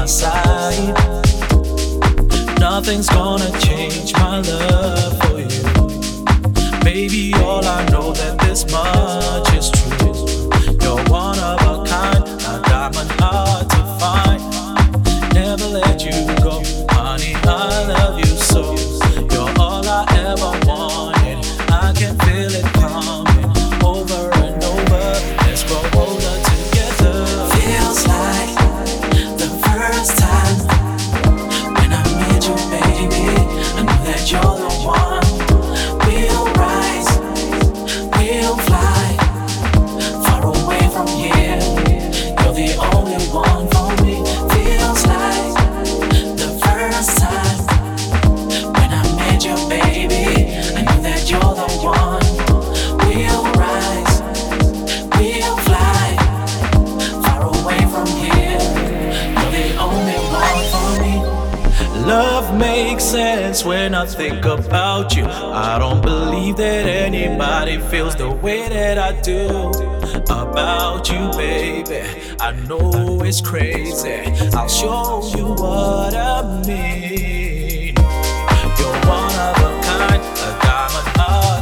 my side. Nothing's gonna change my love for you. Baby, all I know that this much is true. You're one of a kind, a diamond hard to find. Never let you go, honey, I love you so. You're all I ever wanted, I can feel it coming over and over. Let's grow older together. Feels like the first time when I met you, baby. I knew that you're the one. We'll rise, we'll fly far away from here. You're the only one for me. Feels like the first time when I met you, baby. I knew that you're the one. We'll rise, we'll fly far away from here. You're the only one for me. Love makes sense when I think about you. I don't believe that anybody feels the way that I do about you, baby. I know it's crazy, I'll show you what I mean. You're one of a kind, a diamond